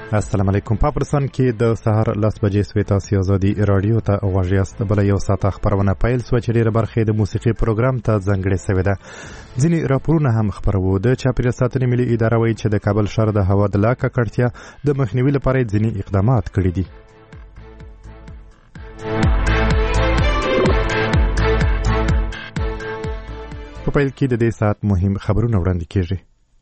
السلام علیکم. پاپرسان کې د سهار 10 بجې سوي تاسو ازادي رادیو ته غوږ یاست. بل یو ساعت خبرونه پیل سو چې ډیره برخه د موسیقي پروګرام ته ځانګړې شوې ده. ځینې راپورونه هم خبرو. د چاپیریال ساتنې ملي اداره وایي چې د کابل ښار د هوا د لا ککړتیا د مخنیوي لپاره ځینې اقدامات کړي دي. په پیل کې د دې ساعت مهم خبرونه وړاندې کیږي.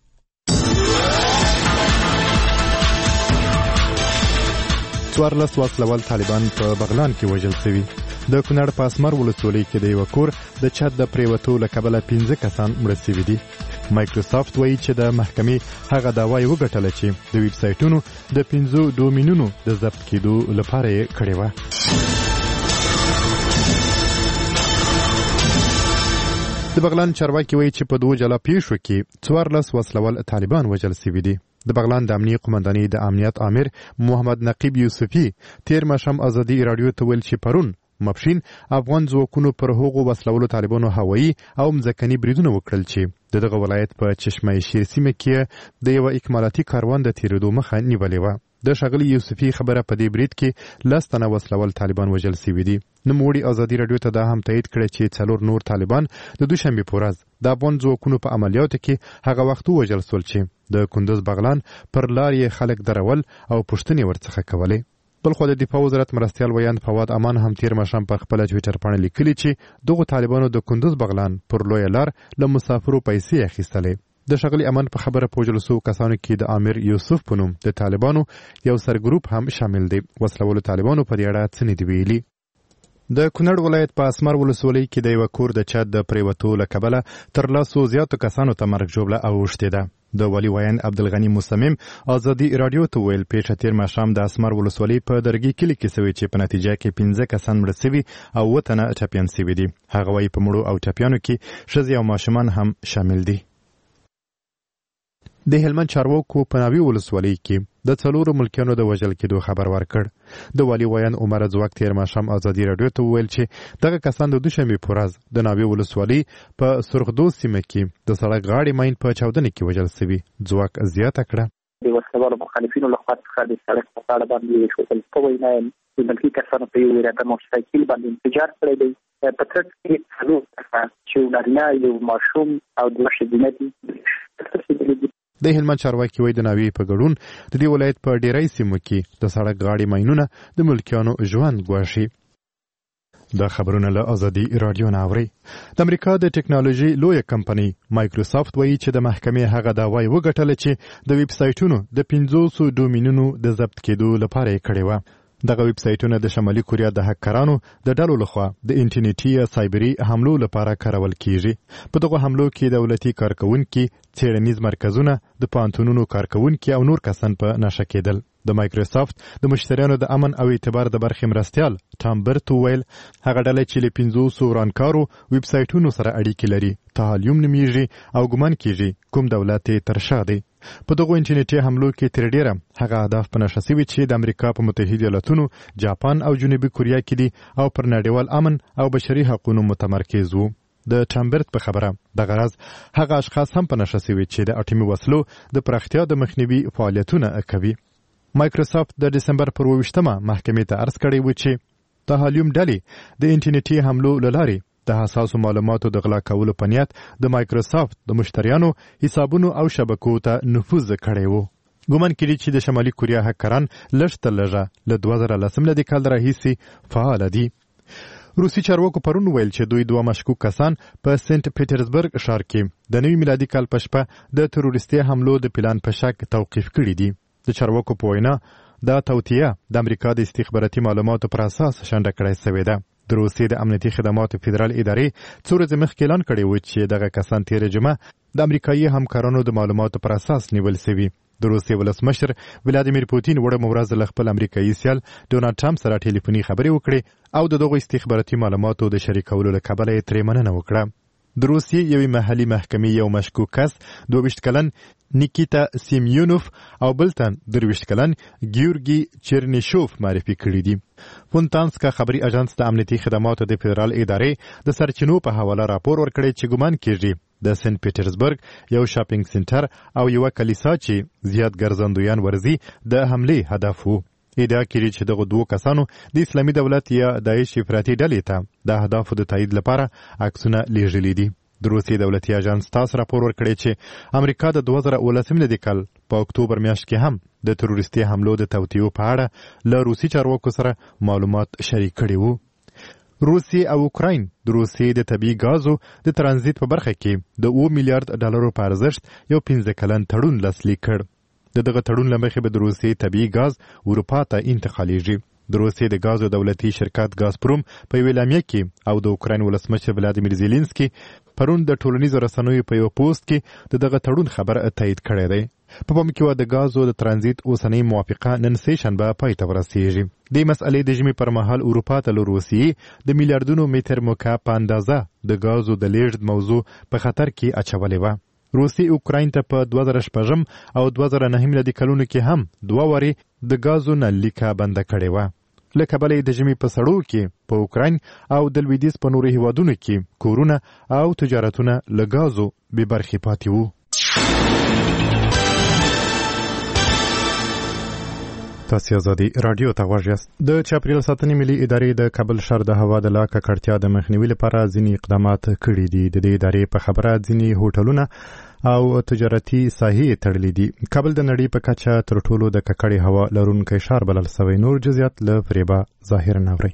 څوارلس وسلوال طالبان په بغلان کې وژل شوي. د کونړ په اسمر ولسوالۍ کې د یو کور د چت د پریوتو له کبله 15 کسان مړه شوي دي. مایکروسافت وایي چې د محکمې هغه دعوا یې وګټله چې د ویب سایټونو د 15 ډومینونو د ضبط کېدو لپاره یې کړې وه. د بغلان چارواکي وایي چې په دوه جلا پیښو کې 14 وسلوال طالبان وژل شوي دي. د بغلان د امنیه قومندانۍ د امنیت امیر محمد نقیب یوسفي تیر ماښام ازادي رادیو ته ویل چې پرون ماپښین افغان ځواکونو پر هغو وسلوالو طالبانو هوایي او مځکني بریدونه وکړل چې دغه ولایت په چشمه شیر سیمه کې د یو اکمالاتي کاروان د تیرېدو مخه نیولې وه. د ښاغلي یوسفي خبره په دې برید کې 10 تنه وسلوال طالبان وژل شوي دي. نوموړي ازادي رادیو ته دا هم تایید کړی چې 4 نور طالبان د دوشنبې په ورځ د افغان ځواکونو په عملیاتو کې هغه وخت ووژل شول چې د کندوز بغلان پر لار یې خلک درول او پوښتنې ورڅخه کولې. بلخو د دفاع وزارت مرستیال ویاند فواد امان هم تیر ماښام په خپله ټویټر باندې لیکلي چې دغو طالبانو د کندوز بغلان پر لویه لار له مسافرو پیسې اخیستلې. د ښاغلي امان په خبره په وژلو شوو کسانو کې د امیر یوسف په نوم د طالبانو یو سرګروپ هم شامل دی. وسلوالو طالبانو په دې اړه څه نه دي ویلي. د کونړ ولایت په اسمر ولسوالۍ کې د یو کور د چت د پریوتو له کبله تر 100 زیاتو کسانو ته مرګ ژوبله اوښتې ده. د ولي ویاند عبدالغني مصمم ازادي رادیو ته ویل پیښه تیر ماښام د اسمر ولسوالۍ په درګي کلي کې شوې چې په نتیجه کې 15 کسان مړه شوي او 7 تنه ټپیان شوي دي. هغه وایي په مړو او ټپیانو کې ښځې او ماشومان هم شامل دي. د هلمند چارواکو په ناوې ولسوالۍ کې د 4 ملکیانو د وژل کېدو خبر ورکړ. د والي ویاند عمر ځواک تیر ماښام ازادي رادیو ته وویل چې دغه کسان د دوشنبې په ورځ د ناوې ولسوالۍ په سرخدو سیمه کې د سړک غاړې ماین په چاودنه کې وژل شوي. ځواک زیاته کړه د وسلوالو مخالفینو لخوا څخه د سړک په غاړه باندې وشوتل شوی نه د ملکي کسانو په یو اراده موټرسایکل باندې انفجار کړی دی. په ترڅ کې څلور کسان چې نارینه یو ماشوم او 2 ښځینه دي. د هلمند چارواکي وایي د ناوې په ګډون د دې ولایت په ډیری سیمو کې د سړک غاړې ماینونه د ملکیانو ژوند ګواښي. دا خبرونه له ازادي رادیو نه اوري. د امریکا د ټکنالوژي لویه کمپنۍ مایکروسافت وایي چې د محکمې هغه دعوا یې وګټله چې د ویب سایټونو د 500 ډومینونو د ضبط کېدو لپاره یې کړې وه. دغه ویب سایټونه د شمالي کوریا د هکرانو د ډلو لخوا د انټرنیټي یا سایبري حملو لپاره کارول کیږي. په دغه حملو کې دولتي کارکونکي، څېړنیز مرکزونه، د پوهنتونونو کارکونکي او نور کسان په نښه کېدل. د مایکروسافت د مشتریانو د امن او اعتبار د برخې مرستیال ټام برت ویل هغه ډله چې له 500 ورانکارو ویب سایټونو سره اړیکې لري تهالیوم نومیږي او ګمان کیږي کوم دولت یې تر شا دی. په دغو انټرنیټي حملو کې تر ډیره هغه اهداف په نښه شوي چې د امریکا په متحده ایالاتونو، جاپان او جنوبي کوریا کې دي او پر نړیوال امن او بشري حقوقو متمرکز وو. د ټامبرت په خبره دغه راز هغه اشخاص هم په نښه شوي چې د اټومي وسلو د پراختیا د مخنیوي فعالیتونه کوي. مایکروسافت د دسمبر پر 28مه محکمې ته عرض کړی و چې تهالیوم ډلې د انټرنیټي حملو له لارې د حساسو معلوماتو د غلا کولو په نیت د مایکروسافت د مشتریانو حسابونو او شبکو ته نفوذ کړی و. ګومان کېږي چې د شمالي کوریا هکران لږ تر لږه له 2010 کال راهیسې فعال دي. روسي چارواکو پرون ویل چې دوی 2 مشکوک کسان په سنت پیټرزبرګ ښار کې د نوي میلادي کال په شپه د تروریستي حملو د پلان په شک توقیف کړي دي. د چارواکو په وینا دا توطیه د امریکا د استخباراتي معلوماتو پر اساس شنډه کړای شوې ده. د روسیې د امنیتي خدماتو فدرال ادارې څو ورځې مخکې اعلان کړی و چې دغه کسان تېره جمعه د امریکایي همکارانو د معلوماتو پر اساس نیول شوي. د روسیې ولسمشر ولادیمیر پوتین وړه ورځ له خپل امریکایي سیال ډونالډ ټرمپ سره ټلیفوني خبرې وکړې او د دغو استخباراتي معلوماتو د شریکولو له کبله یې ترې مننه وکړه. د روسیې یوې محلي محکمې یو مشکوک کس 22 کلن نیکیتا سیمیونوف او بل تن 23 کلن ګیورګي چرنیشوف معرفي کړي دي. فونتانسکا خبري اژانس د امنیتي خدماتو د فدرال ادارې د سرچینو په حواله راپور ورکړی چې ګومان کېږي د سنت پیټرزبرګ یو شاپینګ سنټر او یو کلیسا چې زیات ګرځندویان ورزي د حمله هدف وو. ادعا کړي چې دغه دوه کسانو د اسلامي دولت یا داعش افراطي ډلې ته د اهدافو د تایید لپاره عکسونه لیږلي دي. د روسیې دولتي اژانس تاس راپور ورکړی چې امریکا د 2018 کال په اکتوبر میاشت کې هم د تروریستي حملو د توطیو په اړه له روسي چارواکو سره معلومات شریک کړي وو. روسیې او اوکراین د روسیې د طبیعي ګازو د ترانزیت په برخه کې د 2 میلیارډ ډالرو په ارزښت یو 15 کلن تړون لاسلیک کړ. دغه تړون له مخې به د روسیې طبیعي ګاز اروپا ته انتقالیږي. د روسیې د ګازو دولتي شرکت ګازپروم په یوه اعلامیه کې او د اوکراین ولسمشر ولادیمیر زیلینسکي پرون د ټولنیزو رسنیو په یو پوسټ کې دغه تړون خبر تایید کړی دی. په پام کې و د ګازو د ترانزیت اوسنۍ موافقه نن سه شنبه پای ته ورسیږي. د مسئلې د ژمي پر مهال اروپا ته له روسیې د میلیارډونو متر مکعب په اندازه د ګازو د لیږد موضوع په خطر کې اچولې وه. روسیې اوکراین ته په 2006 او 2009 میلادي کلونو کې هم 2 واري د ګازو نه لیکه بنده کړې وه. له کبله د ژمي په سړو کې په اوکراین او د لویدیځ په نورو هیوادونو کې کورونه او تجارتونه له ګازو بې برخې پاتې وو. تاسو ازادي رادیو ته غواړئ. د چاپریال ساتنې ملي ادارې د کابل ښار د هوا د لا ککړتیا د مخنیوي لپاره ځینې اقدامات کړي دي. د دې ادارې په خبره ځینې هوټلونه او تجارتي ساحې تړلې دي. کابل د نړۍ په کچه تر ټولو د ککړې هوا لرونکی ښار بلل شوی. نور جزئیات له فریبا ظاهر نوري.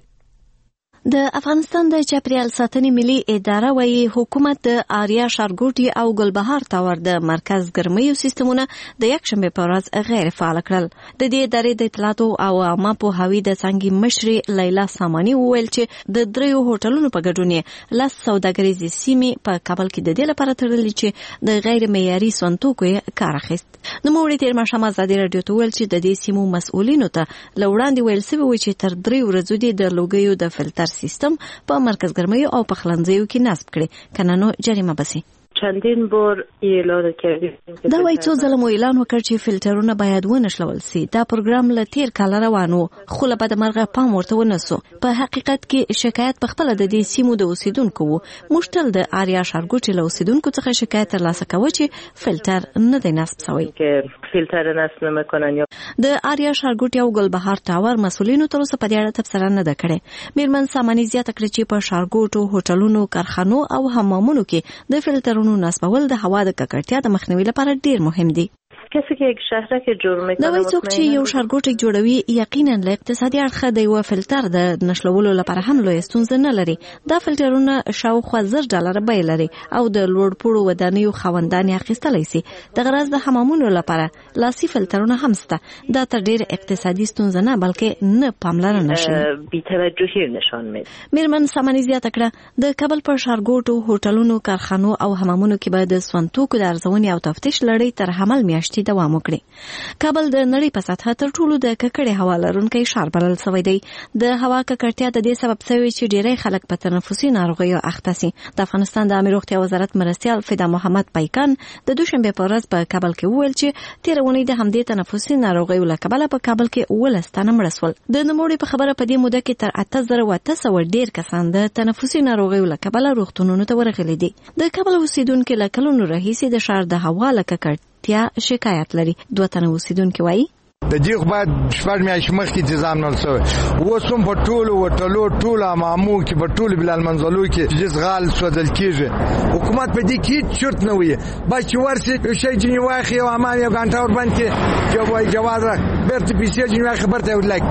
د افغانستان د چاپریال ساتنې ملي اداره وايي حکومت د آریا ښارګوټي او ګلبهار تاور د مرکز ګرمیو سیستمونه د یکشنبه په ورځ غیر فعال کړل. د دې ادارې د اطلاعاتو او عامه پوهاوي د څنګه مشر لیلا سامانی وویل چې د دریو هوټلونو په ګډون لاس سوداګریزي سیمې په کابل کې د دې لپاره تړلې چې د غیر معیاري سنتوکو کار اخیست. نو موږ تیر ماښام ازادي رادیو ته ویل چې د دې سیمو مسؤلینو ته لوړاندې ویل شوی و چې تر 3 ورځې د لوګیو د فلټر سیستم په مرکز ګرمیو او په خلنځیو کې نصب کړي کنه نو جریمه بسي. چندین بار اعلان کردیم دا وایي څو ځله مو اعلان وکړ چې فلټرونه باید ونشلول سي. دا پروګرام له تیر کال روان و خو له بده مرغه پام ورته ونسو. په حقیقت کې شکایت په خپل د دې سیمو د اوسیدونکو وو. مشتل د آریا ښارګوټي له اوسیدونکو څخه شکایت ترلاسه کوي چې فلټر نه دی نصب شوی. فلټر نصب نمیکنن. د آریا ښارګوټي او ګلبهار تاور مسؤلینو تر اوسه په دې اړه تبصره نه ده کړې. میرمن سامانی زیاته کړې چې په ښارګوټو، هوټلونو، کارخانو او حمامونو کې د فلټرونو نصبول د هوا د ککړتیا د مخنیوي لپاره ډیر مهم دي. کسی که یک شهرک جوړ میکنه دا وایي څوک چې یو ښارګوټی جوړوي یقینا له اقتصادي اړخه د یو فلټر د نشلولو لپاره هم لوی ستونزه نه لري. دا فلټرونه شاوخوا $10 بیه لري او د لوړ پوړو ودانیو خاوندان یې اخیستلی سي. د غرض د حمامونو لپاره لاسي فلټرونه هم شته. دا تر ډیر اقتصادي ستونزه نه بلکې نه پاملرنه شي. بی‌توجهی نشان میده. میرمن سامانی زیاته کړه د کابل پر ښارګوټو، هوټلونو، کارخانو او حمامونو کې باید د سونتوکو د ارزونې او تفتیش لړۍ تر حمل میاشتې دوام وکړي. کابل د نړۍ په سطحه تر ټولو د ککړې هوا لرونکی ښار بلل شوی دی. د هوا ککړتیا د دې سبب شوی چې ډیری خلک په تنفسي ناروغیو اخته سي. د افغانستان د عامه روغتیا وزارت مرستیال فدا محمد پایکان د دوشنبه په ورځ په کابل کې وویل چې تیر اونۍ د همدې تنفسي ناروغیو له کبله په کابل کې 19 تنه مړه شول. د نوموړي په خبره په دې موده کې تر 8800 ډیر کسان د تنفسي ناروغیو له کبله روغتونونو ته ورغلي دي. د کابل اوسیدونکو له کلونو راهیسې د ښار د هوا له ککړتیا شکایت لري. 2 تنه اوسیدونکو وایي د دې خو باید شپږ میاشتې مخکې تنظیم نه شوی. اوس هم په ټولو هوټلو، ټولو حمامو کې، په ټولو بلال منزلو کې جزغال سوځل کېږي. حکومت په دې کې چرت نه وي. باید چې ورسي یو شی ځینې واخلي او حمام یو ګنټه ورباندې کړي، جواز بیرته پیسې ځینې واخلي برته ورلګي.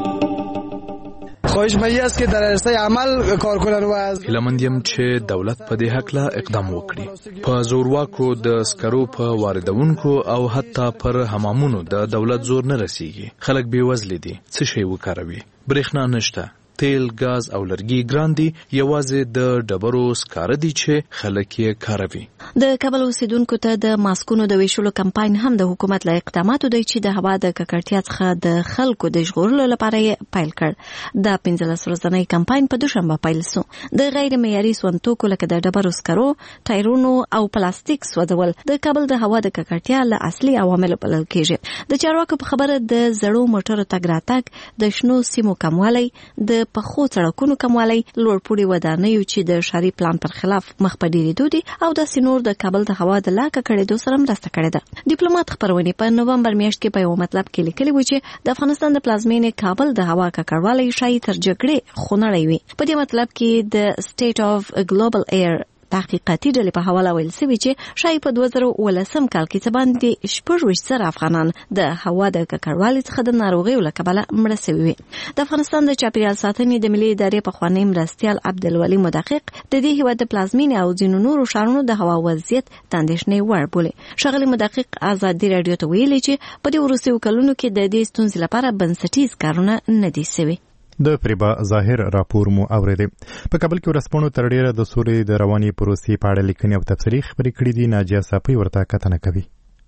خواهش مې است که در عرصه عمل کارکنان و از هیلمندیم چې دولت په دې حق لا اقدام وکړي. په زورواکو د سکرو په واردونکو او حتی پر حمامونو د دولت زور نه رسیږي. خلک بې وزله دي. څه شی وکاروي؟ برېښنا نشته. تیل، غاز او لرګي ګران دي. یوازې د ډبرو سکاره دي چې خلک یې کاروي. د کابل اوسیدونکو ته د ماسکونو د ویشلو کمپاین هم د حکومت له اقداماتو دی چې د هوا د ککړتیا څخه د خلکو د ژغورلو لپاره یې پیل کړ. دا 15 ورځنی کمپاین په دوشنبه پیل شو. د غیر معیاري سونتوکو لکه د ډبرو سکرو، ټایرونو او پلاستیک سوځول د کابل د هوا د ککړتیا له اصلي عواملو بلل کېږي. د چارواکو په خبره د زړو موټرو تګ راتګ، د شنو سیمو کموالی، د د پخو سړکونو کموالی، لوړپوړي ودانیو چې د ښاري پلان پر خلاف مخ په ډیریدو دي او داسې نور د کابل د هوا د لا ککړېدو سره مرسته کړې ده. ډیپلوماټ خپرونې په نومبر میاشت کې په یو مطلب کې لیکلي و چې د افغانستان د پلازمینې کابل د هوا ککړوالی شاید تر جګړې خونړی وي. په دې مطلب کې د سټیټ اف ګلوبل ایر تحقیقاتي ډلې په حواله ویل شوي چې شاید په 2018 کال کې څه باندې 26 افغانان د هوا د ککړوالي څخه د ناروغیو له کبله مړه شوي وي. د افغانستان د چاپیریال ساتنې د ملي ادارې پخوانی مرستیال عبدالولي مدقق د دې هیواد د پلازمینې او ځینو نورو ښارونو د هوا وضعیت د اندېښنې وړ بولي. ښاغلي مدقق ازادي راډیو ته ویلي چې په دې وروستیو کلونو کې د دې ستونزې لپاره بنسټیز کارونه نه دي شوي. د فریبا ظاهر راپور مو اوریدي. په کابل کې ورسپونو تر ډیره د سولې د رواني پروسې په اړه لیکنې او تفسیري خبرې کړې دي. ناجیه صافی ورته کتنه کوي.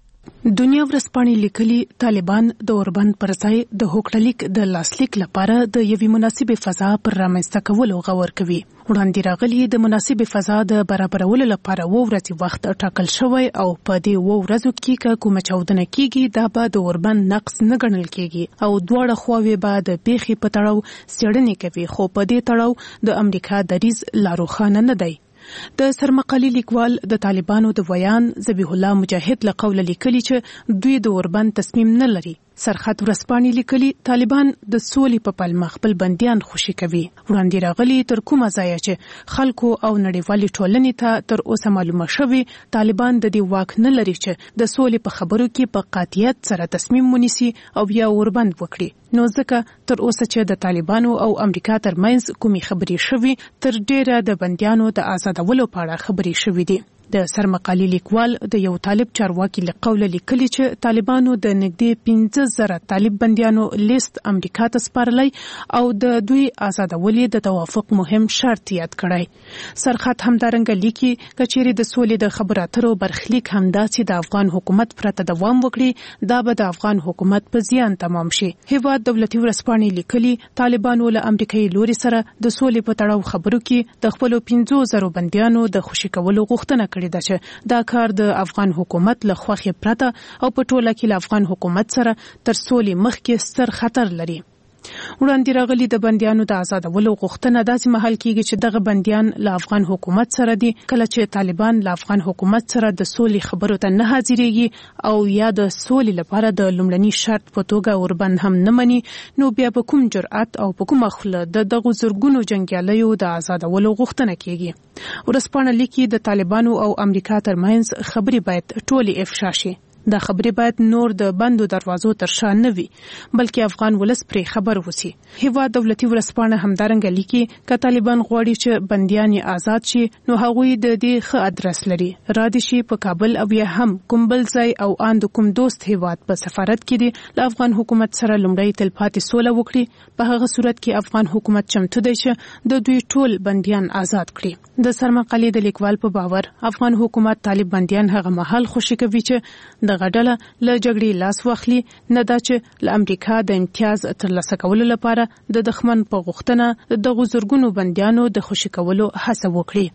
دنیا ورسپانې لیکلي طالبان د اوربند پر ځای د هوکړلیک د لاسلیک لپاره د یوې مناسبې فضا پر رامنځته کولو غور کوي. وړاندې راغلي د مناسبې فضا د برابرولو لپاره ورځي وخت ټاکل شوی او په دې ورځو کې کومه چاودنه کیږي دا به د اوربند نقص نه ګڼل کیږي او دواړه خواوې به د پیښې په تړاو څېړنې کوي، خو په دې تړاو د امریکا دریځ لا روښانه نه دی. د سرمقالي لیکوال د طالبانو د ویان ذبیح الله مجاهد له قوله لیکلي چې دوی د اوربند تصمیم نه لري. سرخط ورسپانې لیکلي طالبان د سولې په پلمه خپل بندیان خوشي کوي. وړاندې راغلي تر کومه ځایه چې خلکو او نړیوالې ټولنې ته تر اوسه معلومه شوي طالبان د دې واک نه لري چې د سولې په خبرو کې په قاطعیت سره تصمیم ونیسي او بیا اوربند وکړي. نو ځکه تر اوسه چې د طالبانو او امریکا ترمنځ کومې خبرې شوي تر ډیره د بندیانو د آزادولو په اړه خبرې شوي دي. د سرمقالي لیکوال د یو طالب چارواکي له قوله لیکلي چې طالبانو د نږدې 15,000 طالب بندیانو لیست امریکا ته سپارلی او د دوی آزادولې د توافق مهم شرط یاد کړی. سرخط همدارنګه لیکي کچېرې د سولې د خبرو اترو برخلیک همداسې د افغان حکومت پرته دوام وکړي دا به د افغان حکومت په زیان تمام شي. هیواد دولتي ورسپانې لیکلي طالبانو له امریکایي لوري سره د سولې په تړاو خبرو کې د خپل 15,000 بندیانو د خوشي کولو غوښتنه کړې ده چې دا کار د افغان حکومت له خوښې پرته او په ټوله کې له افغان حکومت سره تر سولې مخکې ستر خطر لري. وړاندې راغلي د بندیانو د آزادولو غوښتنه داسې مهال کېږي چې دغه بندیان له افغان حکومت سره دي کله چې طالبان له افغان حکومت سره د سولې خبرو ته نه حاضرېږي او یا د سولې لپاره د لومړني شرط په توګه اوربند هم نه مني نو بیا په کوم جرأت او په کومه خوله د دغو زرګونو جنګیالیو د آزادولو غوښتنه کېږي. ورسپانه لیکي د طالبانو او امریکا ترمنځ خبرې باید ټولې افشا شي. دا خبرې باید نور د بندو دروازو تر شا نه وي بلکې افغان ولس پرې خبر وسی. هیواد دولتي ورسپانه همدارنګه لیکي که طالبان غواړي چې بندیان آزاد شي نو هغوی د دې ښه ادرس لري را دي شي په کابل او یا هم کوم بل ځای او ان د کوم دوست هیواد په سفارت کې دي له افغان حکومت سره لومړی تلپاتې سوله وکړي. په هغه صورت کې افغان حکومت چمتو دی چې د دوی ټول بندیان آزاد کړي. د سرمقالي د لیکوال په باور افغان حکومت طالب بندیان هغه مهال خوشي کوي چې د غډله له جګړې لاس واخلي نه دا چې له امریکا د امتیاز ترلاسه کولو لپاره د دښمن په غوښتنه دغه زرګونو بندیانو د خوشي کولو هڅه وکړي.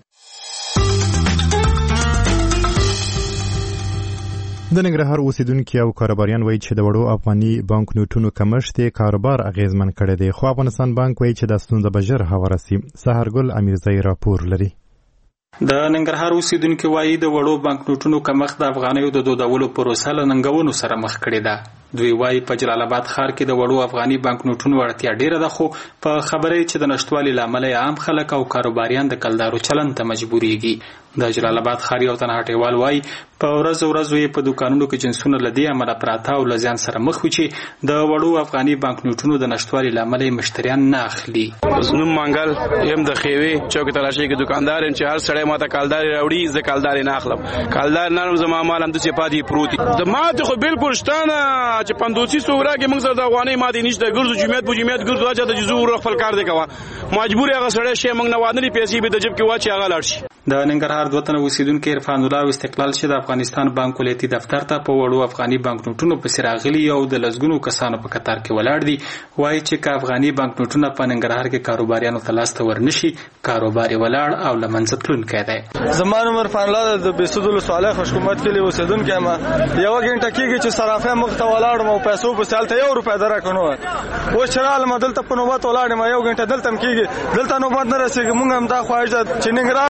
د ننګرهار اوسیدونکو او کاروباریان وایي چې د وړو افغاني بانک نوټونو کمښت کاروبار اغیزمن کړی دی، خو افغانستان بانک وایي چې د ستونزه به ژر هواره سي. سحرګل امیرزی راپور لري. د ننګرهار اوسیدونکو وایي د وړو بانک نوټونو کمښت د افغانیو د دودولو پروسه له ننګونو سره مخ کړې ده. دوی وایي په جلال آباد ښار کې د وړو افغاني بانک نوټونو اړتیا ډیره ده، خو په خبره چې د نشټوالي لامل عام خلک او کاروباریان د کلدارو چلند ته مجبوریږي. د جلال آباد ښار یو تنها هټیوال وایي په ورځ یې په دوکانونو کې جنسونه له دې امله پراته او له زیان سره مخ وي چې د وړو افغاني بانک نوټونو د نشټوالي لامل مشتریان نه اخلي. نوم منګل یم د خیوي چوک تلاشي کې دکاندار چې هر سړی ماته کلدار راوړي زه کلدار نه اخلم. کلدار نه زما مال هم د سپادي پروتي د ماته خو بالکل شتانه چې 500 ورګه موږ سره د افغاني ماده نشته ګرځو جمعیت ګرځو چې د جزو خپل کار دی کوه مجبور هغه سړی شي موږ نه وادنی پیسې به د جيب کې واچي هغه لاړ شي. د ننګرهار دوه تنه اوسیدونکو عرفان الله استقلال شه د افغانستان بانک کلیتي دفتر ته په وړو افغاني بانکنوټونو پسې راغلي او د لزګونو کسانو په قطار کې ولاړ دي. وایي چې که افغاني بانکنوټونه په ننګرهار کې کاروباریانو ته لاس ته ورنشي کاروبار ولاړ او له منځه تلونکی دی. زما نوم عرفان الله د بیسودلو صالح خوشکومت کلی اوسیدونکی یم. یو غنټه کېږي چې صرافه مخ ته ولاړم او پیسو په سالته 1 روپیا درکونو او شرال مدل ته په نوبت ولاړم. یو غنټه دلته کېږي دلته نوبت نه رسېږي. مونږ هم دا خواهش چې ننګرهار